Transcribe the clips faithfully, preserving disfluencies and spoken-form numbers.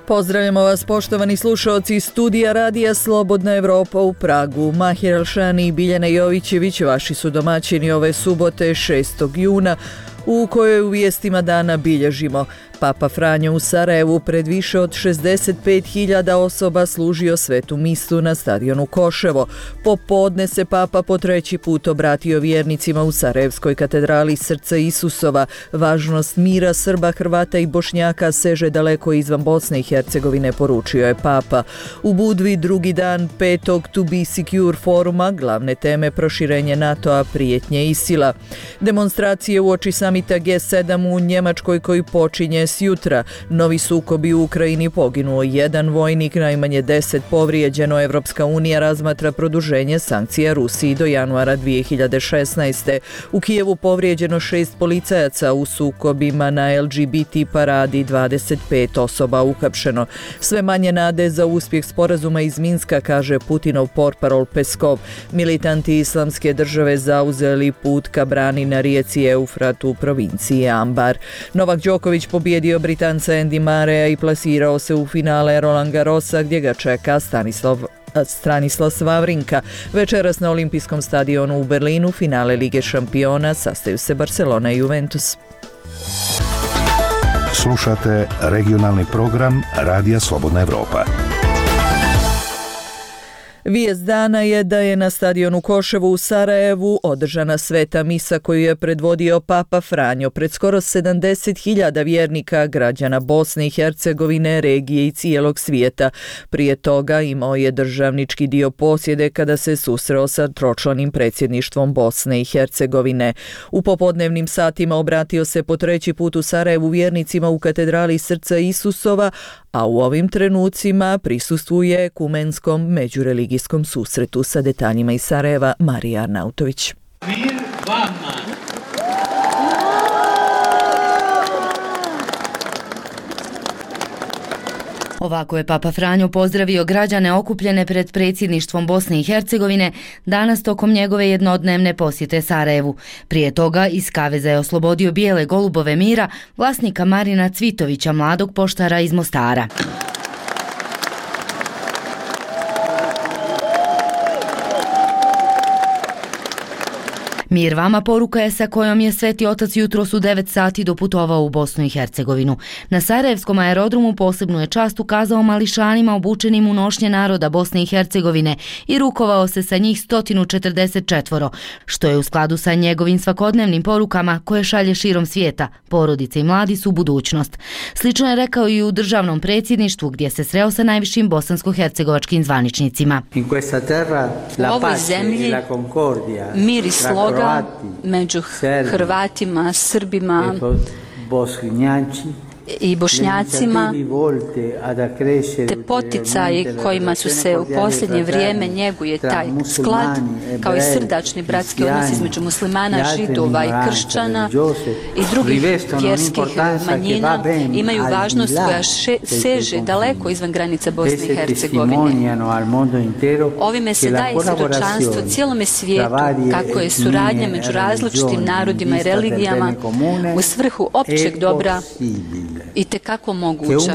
Pozdravljamo vas, poštovani slušaoci iz studija Radija Slobodna Evropa u Pragu. Mahir Elšani i Biljana Jovićević vaši su domaćini ove subote šestog juna, u kojoj u vijestima dana bilježimo: Papa Franjo u Sarajevu pred više od šezdeset pet hiljada osoba služio svetu misu na stadionu Koševo. Popodne se Papa po treći put obratio vjernicima u Sarajevskoj katedrali Srca Isusova. Važnost mira Srba, Hrvata i Bošnjaka seže daleko izvan Bosne i Hercegovine, poručio je Papa. U Budvi drugi dan petog To Be Secure foruma, glavne teme proširenje NATO-a, prijetnje ISIL-a. Demonstracije uoči samita G sedam u Njemačkoj koji počinje s jutra. Novi sukobi u Ukrajini, poginuo jedan vojnik, najmanje deset povrijeđeno. Evropska unija razmatra produženje sankcija Rusiji do januara dvije hiljade šesnaeste. U Kijevu povrijeđeno šest policajaca u sukobima na L G B T paradi, dvadeset pet osoba uhapšeno. Sve manje nade za uspjeh sporazuma iz Minska, kaže Putinov portparol Peskov. Militanti Islamske države zauzeli put ka brani na rijeci Eufrat u provinciji Ambar. Novak Đoković pobjedio Britanca Andy Murraya i plasirao se u finale Roland Garrosa, gdje ga čeka Stanislav Stanislas Wawrinka. Večeras na Olimpijskom stadionu u Berlinu finale Lige šampiona sastaju se Barcelona i Juventus. Slušate regionalni program Radija Slobodna Evropa. Vijest dana je da je na stadionu Koševo u Sarajevu održana sveta misa koju je predvodio Papa Franjo pred skoro sedamdeset hiljada vjernika, građana Bosne i Hercegovine, regije i cijelog svijeta. Prije toga imao je državnički dio posjede kada se susreo sa tročlanim predsjedništvom Bosne i Hercegovine. U popodnevnim satima obratio se po treći put u Sarajevu vjernicima u katedrali Srca Isusova, a u ovim trenucima prisustvuje ekumenskom međureligijskom susretu. Sa detaljima iz Sarajeva, Marija Arnautović. Mir vama! Ovako je Papa Franjo pozdravio građane okupljene pred predsjedništvom Bosne i Hercegovine danas tokom njegove jednodnevne posjete Sarajevu. Prije toga iz kaveza je oslobodio bijele golubove mira vlasnika Marina Cvitovića, mladog poštara iz Mostara. Mir vama poruka je sa kojom je Sveti Otac jutros u devet sati doputovao u Bosnu i Hercegovinu. Na Sarajevskom aerodromu posebnu je čast ukazao mališanima obučenim u nošnje naroda Bosne i Hercegovine i rukovao se sa njih sto četrdeset četvoro, što je u skladu sa njegovim svakodnevnim porukama koje šalje širom svijeta. Porodice i mladi su budućnost. Slično je rekao i u državnom predsjedništvu, gdje se sreo sa najvišim bosansko-hercegovačkim zvaničnicima. U ovoj zemlji mir i sloga među Hrvatima, Srbima i Bošnjacima, te poticaji kojima su se u posljednje vrijeme njeguje taj sklad, kao i srdačni bratski odnos između muslimana, židova i kršćana i drugih vjerskih manjina, imaju važnost koja še, seže daleko izvan granica Bosne i Hercegovine. Ovime se daje svjedočanstvo cijelome svijetu kako je suradnja među različitim narodima i religijama u svrhu općeg dobra i tekako moguća.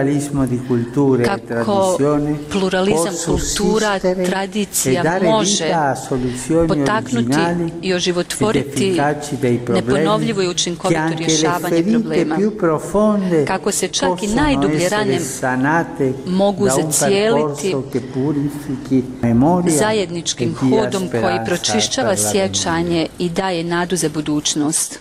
Kako pluralizam kultura, tradicija može potaknuti i oživotvoriti neponovljivo i učinkovito rješavanje problema. Kako se čak i najdublje rane mogu zacijeliti zajedničkim hodom koji pročišćava sjećanje i daje nadu za budućnost.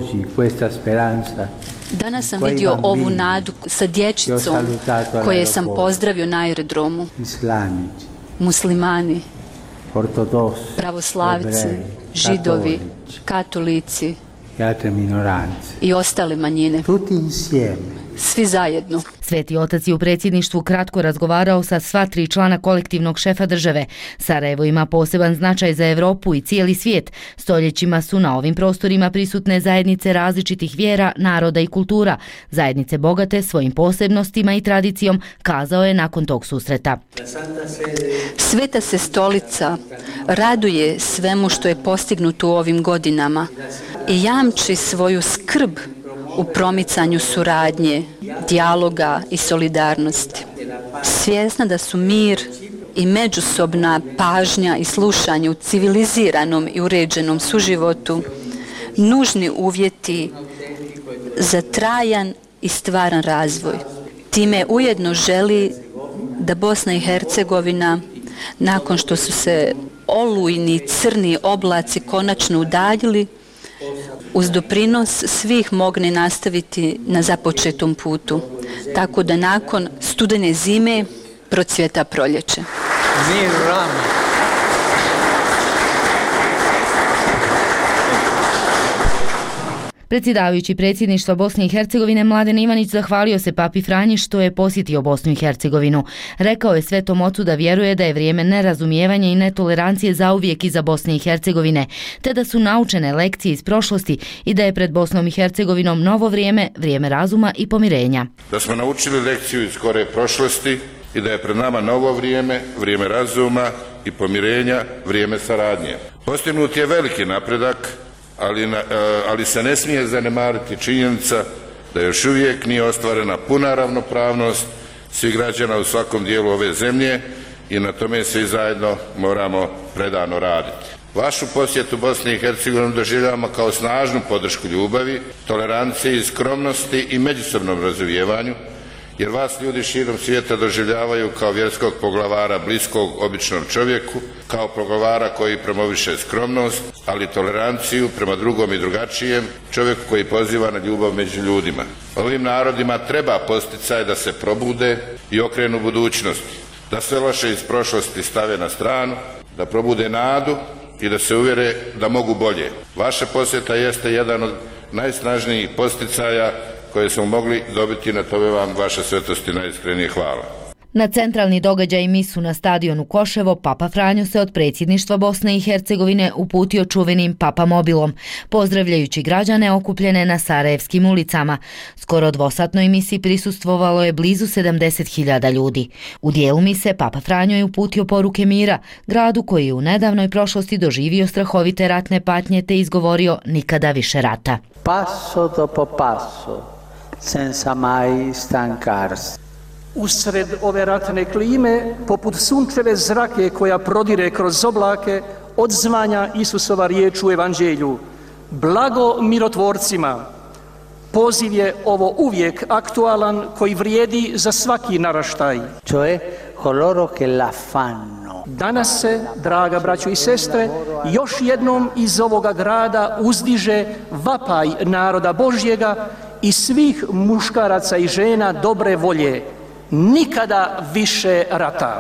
Danas sam vidio ovu nadu sa dječicom koje sam pozdravio na aerodromu. Muslimani, pravoslavci, židovi, katolici i ostale manjine. Svi zajedno. Sveti Otac je u predsjedništvu kratko razgovarao sa sva tri člana kolektivnog šefa države. Sarajevo ima poseban značaj za Europu i cijeli svijet. Stoljećima su na ovim prostorima prisutne zajednice različitih vjera, naroda i kultura. Zajednice bogate svojim posebnostima i tradicijom, kazao je nakon tog susreta. Sveta se stolica raduje svemu što je postignuto u ovim godinama i jamči svoju skrb u promicanju suradnje dijaloga i solidarnosti. Svjesna da su mir i međusobna pažnja i slušanje u civiliziranom i uređenom suživotu nužni uvjeti za trajan i stvaran razvoj. Time ujedno želi da Bosna i Hercegovina, nakon što su se olujni crni oblaci konačno udaljili, uz doprinos svih mogne nastaviti na započetom putu, tako da nakon studene zime procvjeta proljeće. Mir Rama. Predsjedavajući predsjedništva Bosne i Hercegovine Mladen Ivanić zahvalio se Papi Franji što je posjetio Bosnu i Hercegovinu. Rekao je Svetom Ocu da vjeruje da je vrijeme nerazumijevanja i netolerancije zauvijek iza Bosne i Hercegovine, te da su naučene lekcije iz prošlosti i da je pred Bosnom i Hercegovinom novo vrijeme, vrijeme razuma i pomirenja. Da smo naučili lekciju iz skore prošlosti i da je pred nama novo vrijeme, vrijeme razuma i pomirenja, vrijeme saradnje. Postignut je veliki napredak, Ali, ali se ne smije zanemariti činjenica da još uvijek nije ostvarena puna ravnopravnost svih građana u svakom dijelu ove zemlje i na tome svi zajedno moramo predano raditi. Vašu posjetu Bosni i Hercegovini doživljavamo kao snažnu podršku ljubavi, toleranciji, skromnosti i međusobnom razumijevanju, jer vas ljudi širom svijeta doživljavaju kao vjerskog poglavara bliskog običnom čovjeku, kao poglavara koji promoviše skromnost, ali toleranciju prema drugom i drugačijem, čovjeku koji poziva na ljubav među ljudima. Ovim narodima treba posticaj da se probude i okrenu budućnosti, da sve loše iz prošlosti stave na stranu, da probude nadu i da se uvjere da mogu bolje. Vaša posjeta jeste jedan od najsnažnijih posticaja koje smo mogli dobiti, na tome vam, vaša svetosti, najiskrenije hvala. Na centralni događaj misu na stadionu Koševo Papa Franjo se od predsjedništva Bosne i Hercegovine uputio čuvenim Papa mobilom, pozdravljajući građane okupljene na sarajevskim ulicama. Skoro dvosatnoj misi prisustvovalo je blizu sedamdeset hiljada ljudi. U dijelu mise Papa Franjo je uputio poruke mira, gradu koji je u nedavnoj prošlosti doživio strahovite ratne patnje te izgovorio nikada više rata. Passo dopo passo, senza mai stancarsi. Usred ove ratne klime, poput sunčeve zrake koja prodire kroz oblake, odzvanja Isusova riječ u Evanđelju. Blago mirotvorcima. Poziv je ovo uvijek aktualan koji vrijedi za svaki naraštaj. Cioè, coloro che la fanno. Danas se, draga braćo i sestre, još jednom iz ovoga grada uzdiže vapaj naroda Božjega i svih muškaraca i žena dobre volje. Nikada više rata.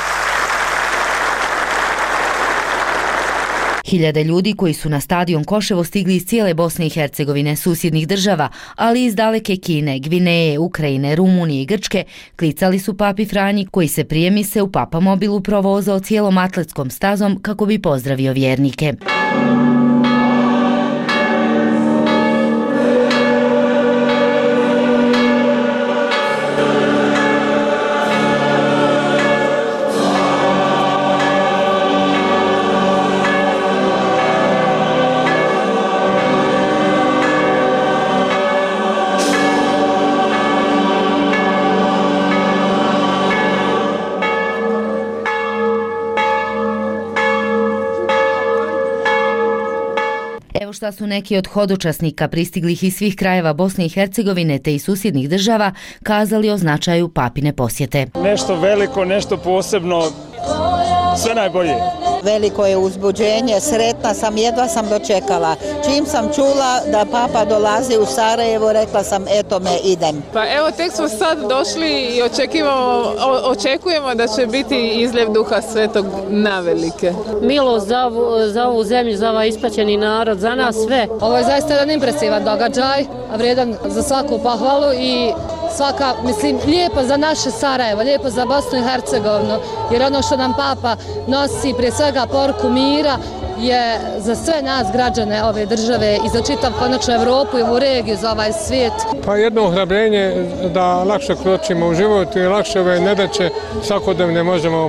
Hiljade ljudi koji su na stadion Koševo stigli iz cijele Bosne i Hercegovine, susjednih država, ali iz daleke Kine, Gvineje, Ukrajine, Rumunije i Grčke, klicali su Papi Franji koji se prije mise u Papa mobilu provozao cijelom atletskom stazom kako bi pozdravio vjernike. Evo šta su neki od hodočasnika pristiglih iz svih krajeva Bosne i Hercegovine te i susjednih država kazali o značaju papine posjete. Nešto veliko, nešto posebno, sve najbolje. Veliko je uzbuđenje, sretna sam, jedva sam dočekala. Čim sam čula da Papa dolazi u Sarajevo, rekla sam eto me, idem. Pa evo, tek smo sad došli i očekujemo, očekujemo da će biti izljev Duha Svetog navelike. Milost za ovu, za ovu zemlju, za ovaj ispaćeni narod, za nas sve. Ovo je zaista jedan impresivan događaj, a vrijedan za svaku pohvalu i svaka, mislim, lijepo za naše Sarajevo, lijepo za Bosnu i Hercegovinu, jer ono što nam Papa nosi, prije svega poruku mira, je za sve nas građane ove države i za čitav konačno Evropu i ovu regiju, za ovaj svijet. Pa jedno ohrabrenje da lakše kročimo u život i lakše ove nedaće svakodnevne možemo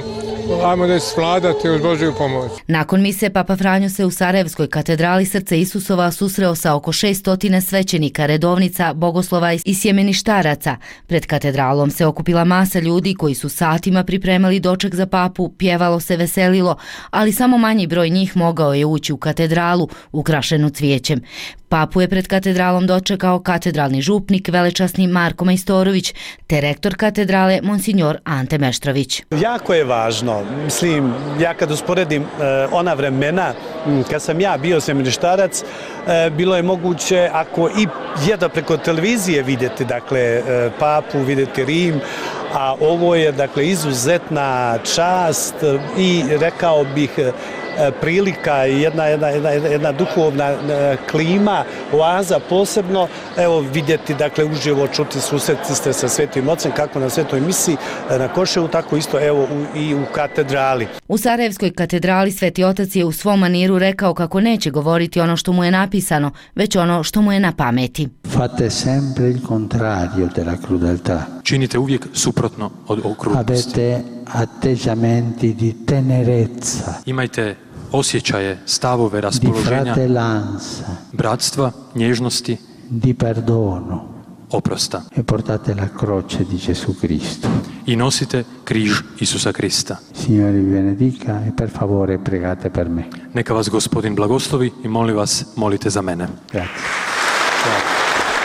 ajmo da svladati uz Božju pomoć. Nakon mise Papa Franjo se u Sarajevskoj katedrali Srce Isusova susreo sa oko šessto svećenika, redovnica, bogoslova i sjemeništaraca. Pred katedralom se okupila masa ljudi koji su satima pripremali doček za papu, pjevalo se, veselilo, ali samo manji broj njih mogao je ući u katedralu ukrašenu cvijećem. Papu je pred katedralom dočekao katedralni župnik velečasni Marko Majstorović te rektor katedrale monsignor Ante Meštrović. Jako je važno, mislim, ja kad usporedim eh, ona vremena kad sam ja bio sjemeništarac, eh, bilo je moguće ako i jedno preko televizije vidjeti, dakle eh, papu, vidjeti Rim, a ovo je dakle izuzetna čast i rekao bih prilika i jedna, jedna, jedna, jedna duhovna klima, oaza posebno, evo vidjeti, dakle uživo čuti, susreti ste sa Svetim Ocem, kako na Svetoj misi na Koševu, tako isto evo u, i u katedrali. U Sarajevskoj katedrali Sveti Otac je u svom maniru rekao kako neće govoriti ono što mu je napisano, već ono što mu je na pameti. Fate sempre il contrario della crudeltà. Činite uvijek suprotno od okrutnosti. Avete atteggiamenti di tenerezza. Imajte osjećaje, stavove, raspoloženja, di fratellanza, bratstva, nježnosti, di perdono, oprosta. E portate la croce di Gesù Cristo. I nosite križ Isusa Krista. Signore vi benedica e per favore pregate per me. Neka vas Gospodin blagoslovi i molim vas, molite za mene. Grazie. Hvala.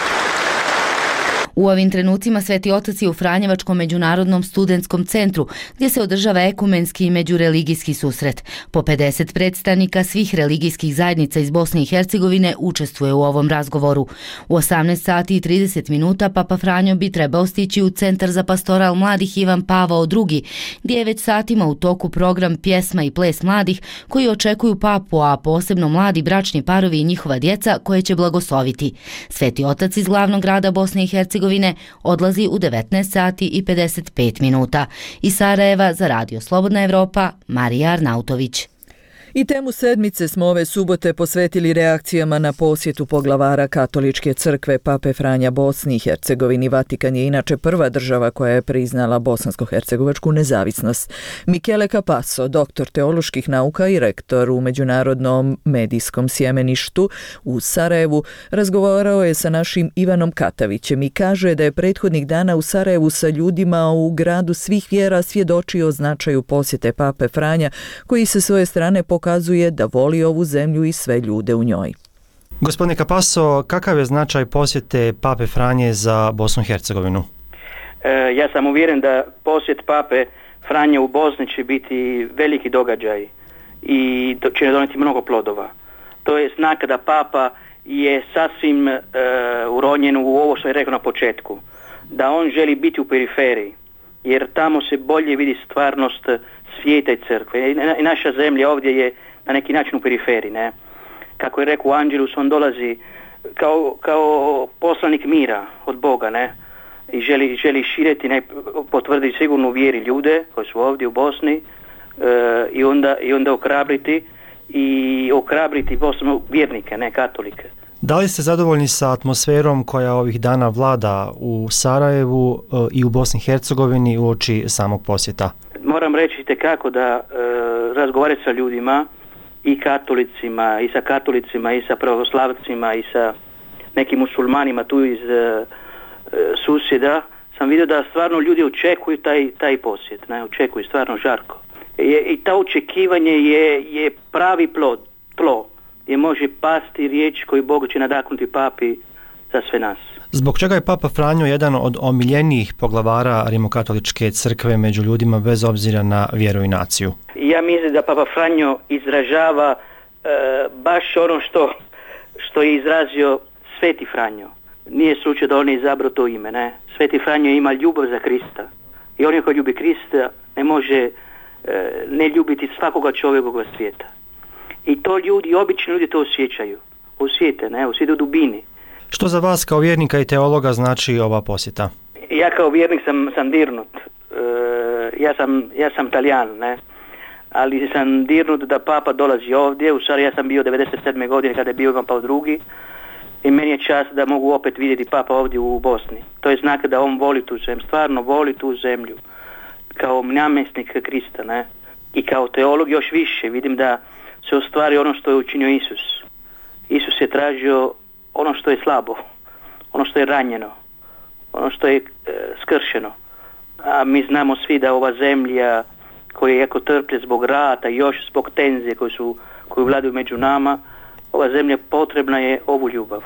U ovim trenucima Sveti Otac je u Franjevačkom međunarodnom studentskom centru, gdje se održava ekumenski i međureligijski susret. Po pedeset predstavnika svih religijskih zajednica iz Bosne i Hercegovine učestvuje u ovom razgovoru. U osamnaest sati i trideset minuta Papa Franjo bi trebao stići u Centar za pastoral mladih Ivan Pavao drugi, gdje je već satima u toku program Pjesma i ples mladih koji očekuju papu, a posebno mladi bračni parovi i njihova djeca koje će blagosloviti. Sveti Otac iz glavnog grada Bosne i Hercegovine odlazi u devetnaest sati i pedeset pet minuta. Iz Sarajeva za Radio Slobodna Evropa, Marija Arnautović. I temu sedmice smo ove subote posvetili reakcijama na posjetu poglavara Katoličke crkve Pape Franja Bosni i Hercegovini. Vatikan je inače prva država koja je priznala bosansko-hercegovačku nezavisnost. Michele Capasso, doktor teoloških nauka i rektor u Međunarodnom medijskom sjemeništu u Sarajevu, razgovarao je sa našim Ivanom Katavićem i kaže da je prethodnih dana u Sarajevu sa ljudima u gradu svih vjera svjedočio o značaju posjete Pape Franja, koji se svoje strane pokazuje pokazuje da voli ovu zemlju i sve ljude u njoj. Gospodine Capasso, kakav je značaj posjete Pape Franje za Bosnu i Hercegovinu? E, ja sam uvjeren da posjet Pape Franje u Bosni će biti veliki događaj i će donijeti mnogo plodova. To je znak da Papa je sasvim e, uronjen u ovo što je rekao na početku, da on želi biti u periferiji, jer tamo se bolje vidi stvarnost svijeta i crkve. I naša zemlja ovdje je na neki način u periferiji, ne? Kako je rekao Anđelus, on dolazi kao, kao poslanik mira od Boga, ne? I želi, želi širiti, ne, potvrditi sigurno u vjeri ljude koji su ovdje u Bosni e, i, onda, i onda okrabriti i okrabriti Bosnu vjernike, ne katolike. Da li ste zadovoljni sa atmosferom koja ovih dana vlada u Sarajevu e, i u Bosni i Hercegovini uoči samog posjeta? Moram reći tekako da e, razgovarati sa ljudima i katolicima i sa katolicima i sa pravoslavcima i sa nekim musulmanima tu iz e, susjeda, sam vidio da stvarno ljudi očekuju taj, taj posjet, ne, očekuju stvarno žarko. I, i ta očekivanje je, je pravi plod, tlo, gdje može pasti riječ koju Bog će nadahnuti papi za sve nas. Zbog čega je Papa Franjo jedan od omiljenijih poglavara Rimokatoličke crkve među ljudima bez obzira na vjeru i naciju? Ja mislim da Papa Franjo izražava e, baš ono što, što je izrazio Sveti Franjo. Nije slučaj da on je izabrao to ime, ne. Sveti Franjo ima ljubav za Krista. I on koji ljubi Krista ne može e, ne ljubiti svakoga čovjeka ovog svijeta. I to ljudi, obični ljudi to osjećaju. Osjete, ne, osjete u dubini. Što za vas kao vjernika i teologa znači ova posjeta? Ja kao vjernik sam, sam dirnut. E, ja, sam, ja sam Talijan, ne. Ali sam dirnut da Papa dolazi ovdje. U stvari ja sam bio devedeset sedme godine kada je bio Ivan Pavao drugi. I meni je čast da mogu opet vidjeti Papa ovdje u Bosni. To je znak da on voli tu zemlju, stvarno voli tu zemlju. Kao namjesnik Krista, ne. I kao teolog još više vidim da se ostvari ono što je učinio Isus. Isus je tražio ono što je slabo, ono što je ranjeno, ono što je e, skršeno. A mi znamo svi da ova zemlja koja jako trplje zbog rata i još zbog tenzije koje su, koju vladaju među nama, ova zemlja potrebna je ovu ljubav.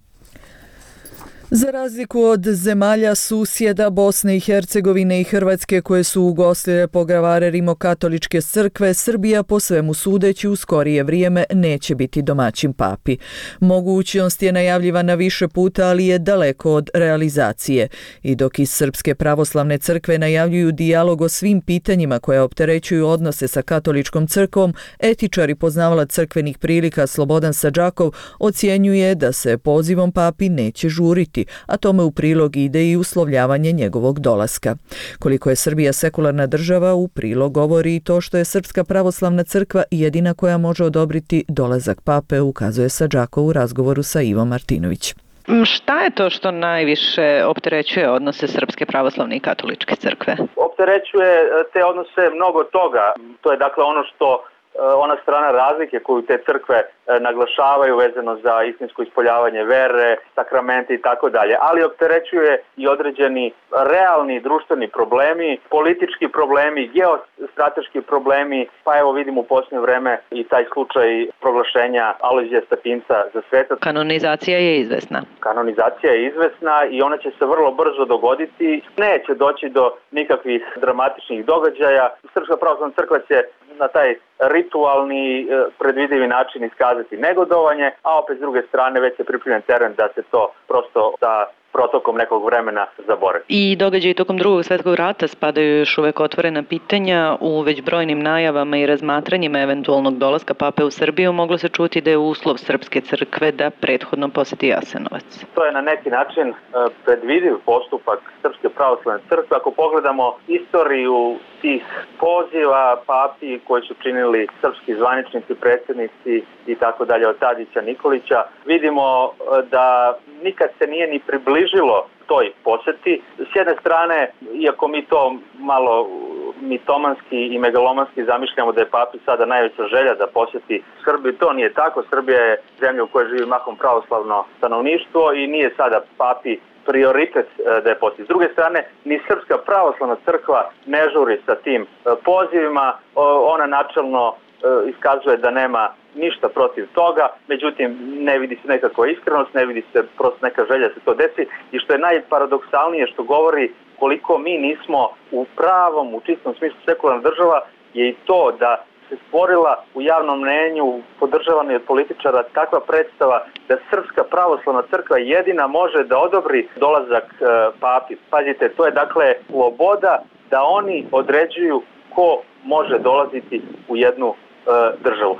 Za razliku od zemalja susjeda Bosne i Hercegovine i Hrvatske koje su ugostile pogravare Rimokatoličke crkve, Srbija po svemu sudeći u skorije vrijeme neće biti domaćin papi. Mogućnost je najavljivana više puta, ali je daleko od realizacije. I dok iz Srpske pravoslavne crkve najavljuju dijalog o svim pitanjima koje opterećuju odnose sa katoličkom crkvom, etičar i poznavalac crkvenih prilika Slobodan Sadžakov ocjenjuje da se pozivom papi neće žuriti, a tome u prilog ide i uslovljavanje njegovog dolaska. Koliko je Srbija sekularna država, u prilog govori i to što je Srpska pravoslavna crkva jedina koja može odobriti dolazak pape, ukazuje Sadžakov u razgovoru sa Ivom Martinović. Šta je to što najviše opterećuje odnose Srpske pravoslavne i katoličke crkve? Opterećuje te odnose mnogo toga. To je dakle ono što ona strana razlike koju te crkve naglašavaju vezano za istinsko ispoljavanje vere, sakramente i tako dalje, ali opterećuje i određeni realni društveni problemi, politički problemi, geostrateški problemi, pa evo vidimo u posljednje vreme i taj slučaj proglašenja Alojzija Stepinca za sveta. Kanonizacija je izvesna. Kanonizacija je izvesna i ona će se vrlo brzo dogoditi. Neće doći do nikakvih dramatičnih događaja. Srpska pravoslavna crkva će na taj ritualni, predvidivi način iskazati negodovanje, a opet s druge strane već je pripremljen teren da se to prosto sa protokom nekog vremena zaboravi. I događaji tokom drugog svjetskog rata spadaju još uvek otvorena pitanja. U već brojnim najavama i razmatranjima eventualnog dolaska pape u Srbiju moglo se čuti da je uslov Srpske crkve da prethodno posjeti Jasenovac. To je na neki način predvidiv postupak Srpske pravoslavne crkve. Ako pogledamo istoriju tih poziva papi koji su činili srpski zvaničnici, predsjednici i tako dalje od Tadića, Nikolića, vidimo da nikad se nije ni približilo toj posjeti. S jedne strane, iako mi to malo mitomanski i megalomanski zamišljamo da je papi sada najveća želja da posjeti Srbiju, to nije tako. Srbija je zemlja u kojoj živi mahom pravoslavno stanovništvo i nije sada papi prioritet da je posjeti. S druge strane, ni Srpska pravoslavna crkva ne žuri sa tim pozivima. Ona načelno iskazuje da nema ništa protiv toga, međutim ne vidi se nekakva iskrenost, ne vidi se prosto neka želja da se to desi i što je najparadoksalnije što govori koliko mi nismo u pravom, u čistom smislu sekularna država je i to da se stvorila u javnom mnenju, podržavana od političara takva predstava da Srpska pravoslavna crkva jedina može da odobri dolazak e, papi. Pazite, to je dakle sloboda da oni određuju ko može dolaziti u jednu e, državu.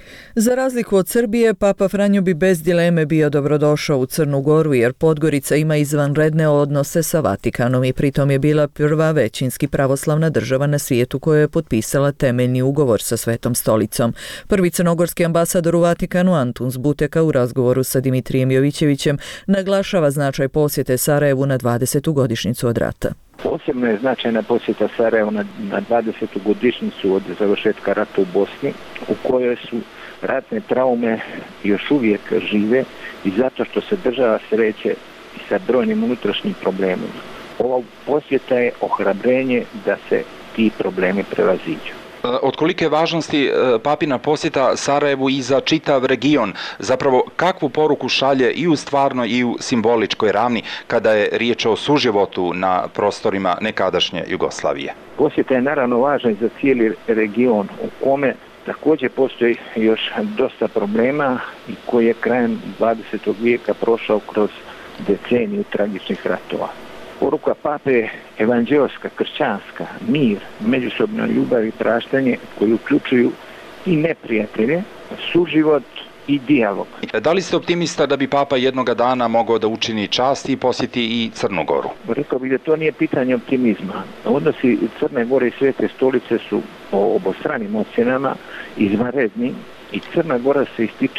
Za razliku od Srbije, Papa Franjo bi bez dileme bio dobrodošao u Crnu Goru jer Podgorica ima izvanredne odnose sa Vatikanom i pritom je bila prva većinski pravoslavna država na svijetu koja je potpisala temeljni ugovor sa Svetom stolicom. Prvi crnogorski ambasador u Vatikanu Antun Zbuteka u razgovoru sa Dimitrijem Jovićevićem naglašava značaj posjete Sarajevu na dvadesetu godišnjicu od rata. Posebno je značajna posjeta Sarajevu na, na dvadesetu godišnjicu od završetka rata u Bosni, u kojoj su ratne traume još uvijek žive i zato što se država sreće i sa brojnim unutrašnjim problemima. Ova posjeta je ohrabrenje da se ti problemi prevaziđu. Od kolike važnosti papina posjeta Sarajevu i za čitav region, zapravo kakvu poruku šalje i u stvarnoj i u simboličkoj ravni kada je riječ o suživotu na prostorima nekadašnje Jugoslavije? Posjeta je naravno važna i za cijeli region u kome također postoji još dosta problema i koji je krajem dvadesetog vijeka prošao kroz deceniju tragičnih ratova. Poruka pape je evanđeoska, kršćanska, mir, međusobna ljubav i praštanje koji uključuju i neprijatelje, suživot i dijalog. Da li ste optimista da bi papa jednoga dana mogao da učini čast i posjeti i Crnu Goru? Rekao bih da to nije pitanje optimizma. Odnosi Crne Gore i Svete stolice su po obostranim ocjenama izvanredni i Crna Gora se ističe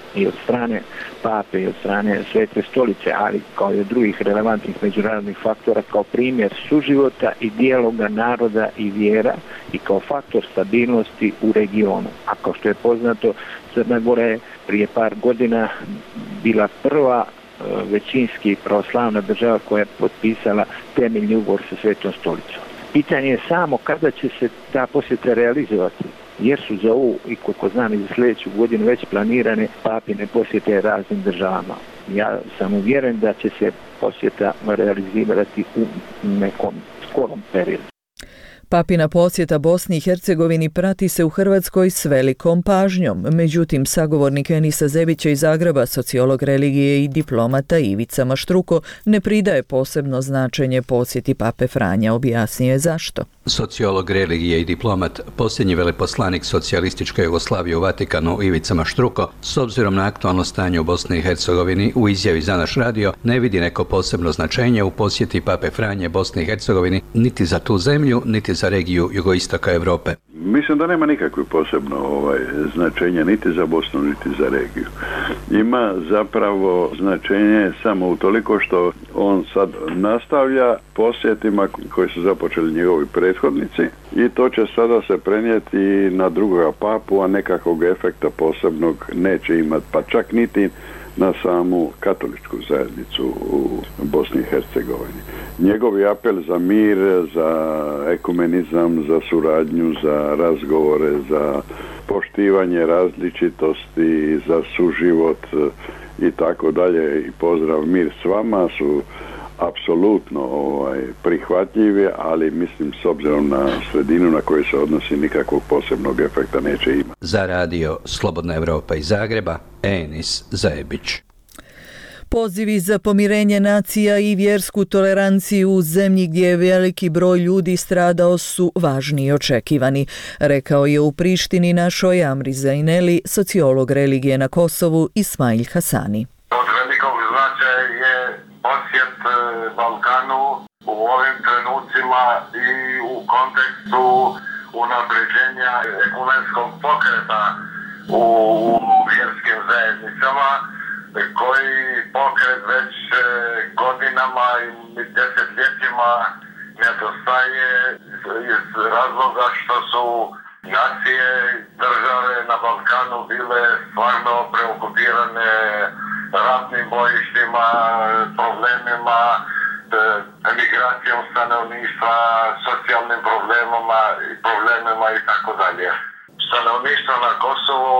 i od strane pape i od strane Svete stolice, ali kao i od drugih relevantnih međunarodnih faktora kao primjer suživota i dijaloga naroda i vjera i kao faktor stabilnosti u regionu. A kao što je poznato, Crna Gora je prije par godina bila prva većinski pravoslavna država koja je potpisala temeljni ugovor sa Svetom stolicom. Pitanje je samo kada će se ta posjeta realizovati, jer su za ovu i koliko znam i za sljedeću godinu već planirane papine posjete raznim državama. Ja sam uvjeren da će se posjeta realizirati u nekom skorom periodu. Papina posjeta Bosni i Hercegovini prati se u Hrvatskoj s velikom pažnjom. Međutim, sagovornik Enisa Zebića iz Zagreba, sociolog religije i diplomata Ivica Maštruko, ne pridaje posebno značenje posjeti pape Franja. Objasnio je zašto. Sociolog religije i diplomat, posljednji veleposlanik socijalističke Jugoslavije u Vatikanu Ivica Maštruko, s obzirom na aktualno stanje u Bosni i Hercegovini, u izjavi za naš radio ne vidi neko posebno značenje u posjeti pape Franje Bosni i Hercegovini, niti za tu zemlju, niti za regiju jugoistoka Europe. Mislim da nema nikakve posebno ovaj, značenja niti za Bosnu, niti za regiju. Ima zapravo značenje samo utoliko što on sad nastavlja posjetima koji su započeli njegovi prethodnici i to će sada se prenijeti na drugoga papu, a nekakvog efekta posebnog neće imati, pa čak niti na samu katoličku zajednicu u Bosni i Hercegovini. Njegovi apel za mir, za ekumenizam, za suradnju, za razgovore, za poštivanje različitosti, za suživot i tako dalje i pozdrav mir s vama su apsolutno ovaj, prihvatljivi, ali mislim s obzirom na sredinu na koju se odnosi nikakvog posebnog efekta neće imati. Za radio Slobodna Evropa iz Zagreba, Enis Zajebić. Pozivi za pomirenje nacija i vjersku toleranciju u zemlji gdje je veliki broj ljudi stradao su važni i očekivani, rekao je u Prištini našoj Amri Zaineli, sociolog religije na Kosovu Ismail Hasani. Od velikog značaja je posjet Balkanu u ovim trenucima i u kontekstu unapređenja ekumenskog pokreta u, u vjerskim zajednicama, koji pokret već godinama i desetljećima nedostaje iz razloga što su nacije države na Balkanu bile stvarno preokupirane ratnim bojištima, problemima, emigracijom stanovništva, socijalnim problemima i problemima i tako dalje. Stanovništvo na Kosovu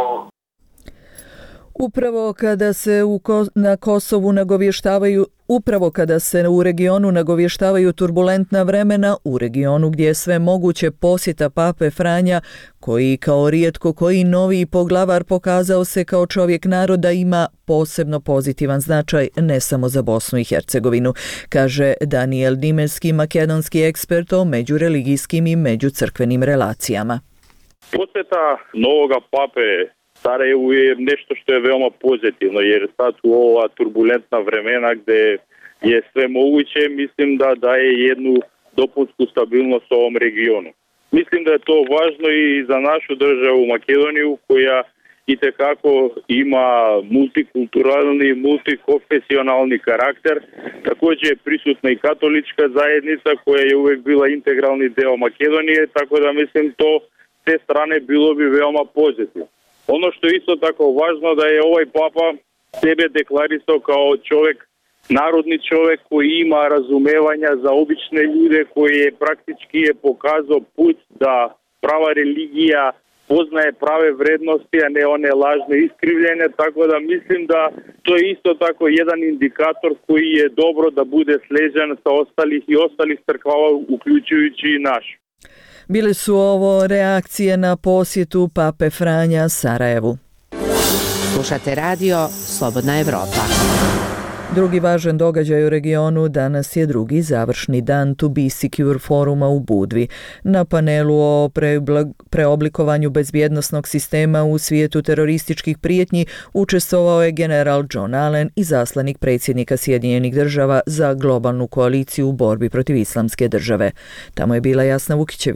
Upravo kada se u Ko- na Kosovu nagovještavaju Upravo kada se u regionu nagovještavaju turbulentna vremena, u regionu gdje je sve moguće, posjeta pape Franja, koji kao rijetko koji novi poglavar pokazao se kao čovjek naroda, ima posebno pozitivan značaj ne samo za Bosnu i Hercegovinu, kaže Daniel Dimerski, makedonski ekspert o međureligijskim i međucrkvenim relacijama. Posjeta novoga pape Sarajevu je nešto što je veoma pozitivno, jer sad u ova turbulentna vremena gdje je sve moguće, mislim da daje jednu dopunsku stabilnost u ovom regionu. Mislim da je to važno i za našu državu Makedoniju, koja itekako ima multikulturalni, multikonfesionalni karakter. Također je prisutna i katolička zajednica koja je uvijek bila integralni deo Makedonije, tako da mislim to s te strane bilo bi veoma pozitivno. Ono što je isto tako važno da je ovaj papa sebe deklarisao kao čovjek, narodni čovjek koji ima razumevanja za obične ljude, koji je praktički je pokazao put da prava religija poznaje prave vrednosti, a ne one lažne iskrivljene, tako da mislim da to je isto tako jedan indikator koji je dobro da bude sleđen sa ostalih i ostalih crkava, uključujući i naš. Bile su ovo reakcije na posjetu pape Franja Sarajevu. Slušate radio Slobodna Evropa. Drugi važan događaj u regionu danas je drugi završni dan To Be Secure foruma u Budvi. Na panelu o preoblikovanju bezbjednosnog sistema u svijetu terorističkih prijetnji učestvovao je general John Allen, izaslanik predsjednika Sjedinjenih država za globalnu koaliciju u borbi protiv islamske države. Tamo je bila Jasna Vukićević.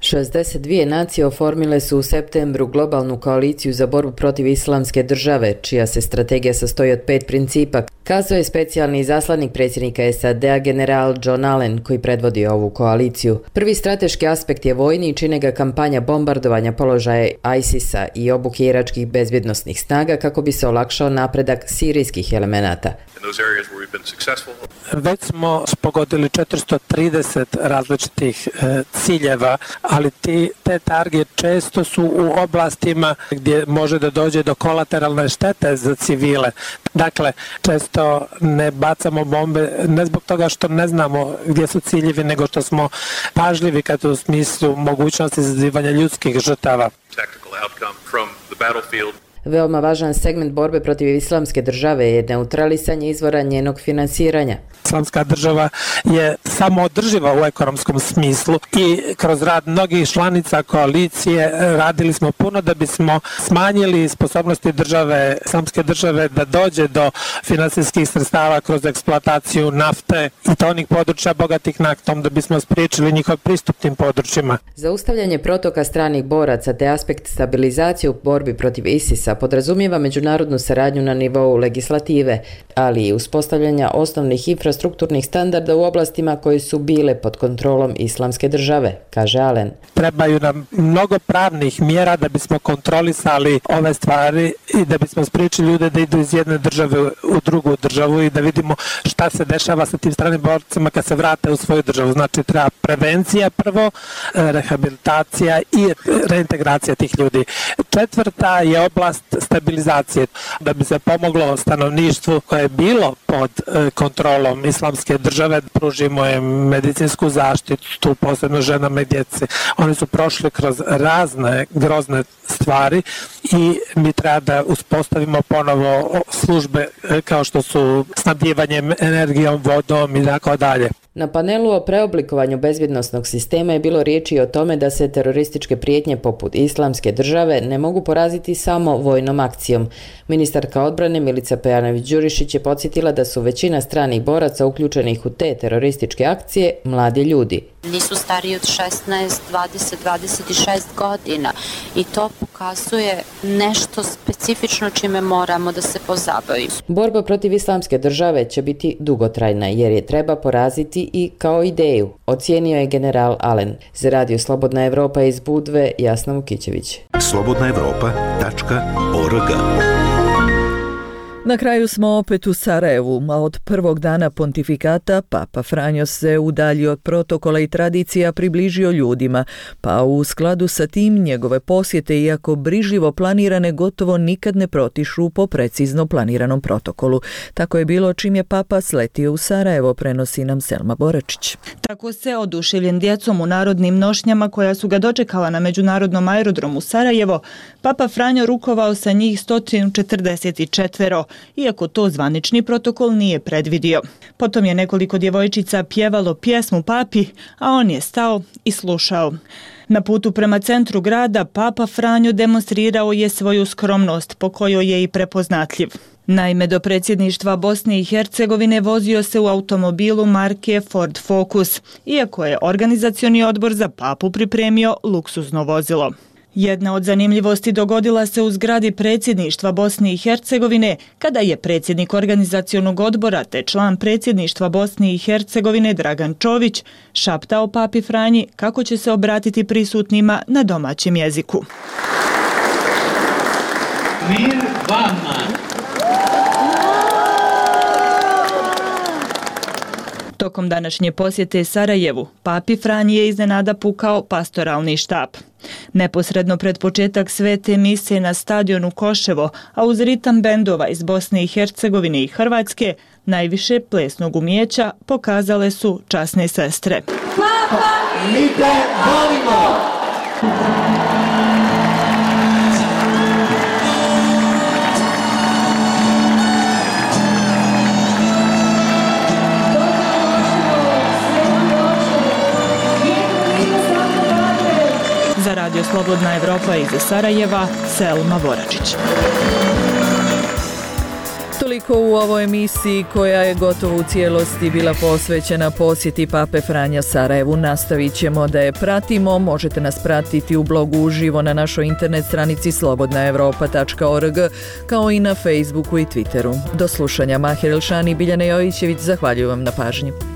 šezdeset dvije nacije oformile su u septembru globalnu koaliciju za borbu protiv islamske države, čija se strategija sastoji od pet principa, kazao je specijalni izaslanik predsjednika S A D-a general John Allen, koji predvodi ovu koaliciju. Prvi strateški aspekt je vojni i čine ga kampanja bombardovanja položaja ISIS-a i obuke iračkih bezbjednosnih snaga kako bi se olakšao napredak sirijskih elemenata. Već smo pogodili četiristo trideset različitih e, ciljeva, ali ti, te target često su u oblastima gdje može da dođe do kolateralne štete za civile. Dakle, često ne bacamo bombe ne zbog toga što ne znamo gdje su ciljevi, nego što smo pažljivi kad u smislu mogućnosti izazivanja ljudskih žrtava. Veoma važan segment borbe protiv islamske države je neutralisanje izvora njenog finansiranja. Islamska država je samoodrživa u ekonomskom smislu i kroz rad mnogih članica koalicije radili smo puno da bismo smanjili sposobnosti države, islamske države da dođe do finansijskih sredstava kroz eksploataciju nafte i to onih područja bogatih naftom, da bismo spriječili njihov pristup tim područjima. Zaustavljanje protoka stranih boraca te aspekt stabilizacije u borbi protiv ISIS-a podrazumijeva međunarodnu saradnju na nivou legislative, ali i uspostavljanja osnovnih infrastrukturnih standarda u oblastima koji su bile pod kontrolom islamske države, kaže Allen. Trebaju nam mnogo pravnih mjera da bismo kontrolisali ove stvari i da bismo spriječili ljude da idu iz jedne države u drugu državu i da vidimo šta se dešava sa tim stranim borcima kad se vrate u svoju državu. Znači treba prevencija prvo, rehabilitacija i reintegracija tih ljudi. Četvrta je oblast stabilizacije, da bi se pomoglo stanovništvu koje je bilo pod kontrolom islamske države, pružimo im medicinsku zaštitu, posebno ženama i djeci. Oni su prošli kroz razne grozne stvari i mi treba da uspostavimo ponovo službe kao što su snabdjevanjem energijom, vodom i tako dalje. Na panelu o preoblikovanju bezbjednosnog sistema je bilo riječi o tome da se terorističke prijetnje poput islamske države ne mogu poraziti samo vojnom akcijom. Ministarka odbrane Milica Pejanović-Đurišić je podsjetila da su većina stranih boraca uključenih u te terorističke akcije mladi ljudi. Nisu stariji od šesnaest, dvadeset, dvadeset šest godina i to pokazuje nešto specifično čime moramo da se pozabavimo. Borba protiv islamske države će biti dugotrajna jer je treba poraziti i kao ideju, ocijenio je general Allen. Za radio Slobodna Evropa iz Budve, Jasna Vukićević. slobodna evropa tačka org. Na kraju smo opet u Sarajevu, a od prvog dana pontifikata Papa Franjo se udaljio od protokola i tradicija približio ljudima, pa u skladu sa tim njegove posjete, iako brižljivo planirane, gotovo nikad ne protišu po precizno planiranom protokolu. Tako je bilo čim je Papa sletio u Sarajevo, prenosi nam Selma Boračić. Tako se, oduševljen djecom u narodnim nošnjama koja su ga dočekala na međunarodnom aerodromu Sarajevo, Papa Franjo rukovao sa njih sto četrdeset četiri, iako to zvanični protokol nije predvidio. Potom je nekoliko djevojčica pjevalo pjesmu Papi, a on je stao i slušao. Na putu prema centru grada Papa Franjo demonstrirao je svoju skromnost, po kojoj je i prepoznatljiv. Naime, do predsjedništva Bosne i Hercegovine vozio se u automobilu marke Ford Focus, iako je organizacioni odbor za Papu pripremio luksuzno vozilo. Jedna od zanimljivosti dogodila se u zgradi predsjedništva Bosne i Hercegovine, kada je predsjednik organizacionog odbora te član predsjedništva Bosne i Hercegovine Dragan Čović šaptao Papi Franji kako će se obratiti prisutnima na domaćem jeziku. Mir vama! Tokom današnje posjete Sarajevu, Papi Franji je iznenada pukao pastoralni štap. Neposredno pred početak svete mise na stadionu Koševo, a uz ritam bendova iz Bosne i Hercegovine i Hrvatske, najviše plesnog umijeća pokazale su časne sestre. Papa, mi te volimo! Za radio Slobodna Evropa iz Sarajeva, Selma Boračić. Toliko u ovoj emisiji koja je gotovo u cijelosti bila posvećena posjeti Pape Franja Sarajevu. Nastavit ćemo da je pratimo. Možete nas pratiti u blogu uživo na našoj internet stranici slobodna evropa tačka org kao i na Facebooku i Twitteru. Do slušanja. Mahir Elšani i Biljana Jovićević, zahvaljujem vam na pažnji.